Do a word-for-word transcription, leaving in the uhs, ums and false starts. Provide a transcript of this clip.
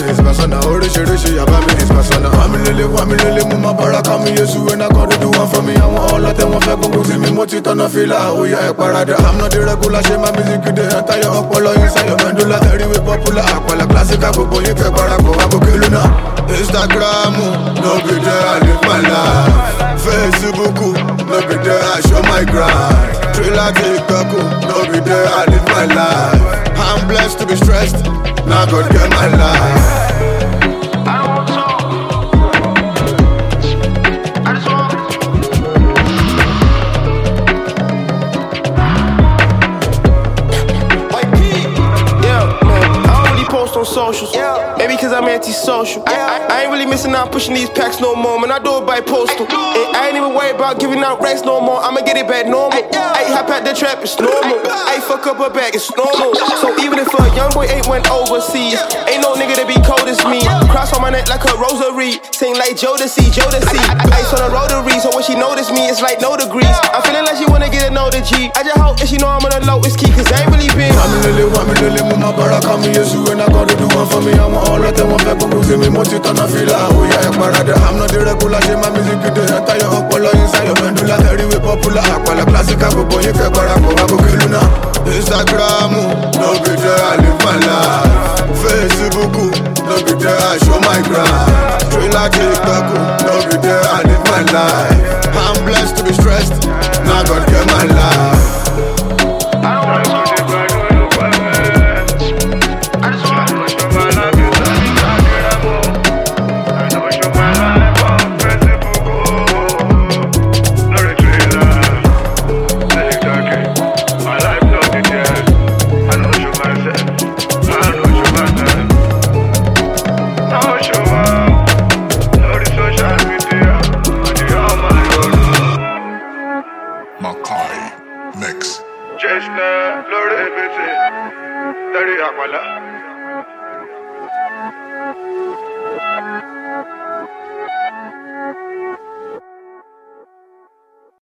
his persona. Oríṣiríṣi àbá mi his persona. Wàmí lélẹ̀ wàmí lélẹ̀ mú ma bára ká mi Yéṣu. When I gotta do one for me, àwọn ọlọ́tẹ̀ wọn fẹ́ gbogbo sí mi. Mo ti tọ́nà fìlà, ó yá ẹ̀ parada. I'm not the regular, ṣe máa music dey enter your ọpọlọ inside your medulla. Ẹ̀ríwé popular, àpàlà classical, gbogbo yín fẹ́ parapọ̀ àbòkè lónà. Instagram, no be there, I live my life. Facebook, no be there, I show my grind. Trailer TikTok, no be there, I live my life. I'm blessed to be stressed, now God get my life. On socials, yeah. Maybe cause I'm anti-social. Yeah. I, I ain't really missing out pushing these packs no more, man. I do it by postal. I, I ain't even worried about giving out racks no more. I'ma get it back normal. I hop out the trap, it's normal. I fuck up a bag, it's normal. So even if a young boy ain't went overseas, ain't no nigga that be cold as me. Cross on my neck like a rosary, sing like Jodeci, Jodeci. Ice on a rotary, so when she notice me, it's like no degrees. I'm feeling like she wanna get to know the G. I just hope that she know I'm on the lowest key, cause I ain't really been. When I gotta do one for me, I'm all of them. I'm not see me, most on a fila. Oh yeah, parada. I'm not the regular, she my music dey enter your ọpọlọ inside your medulla. Ẹ̀ríwé popular, àpàlà classical, gbogbo yín fẹ́ parapọ̀ àbòkè lónà. Instagram, no be there, I live my life. Facebook, no be there, I show my grind. Trailer TikTok, no be there, I live my life. I'm blessed to be stressed, now God get my life. Makai Mix. Chestnut, Florida, everything. Daddy, Aquala.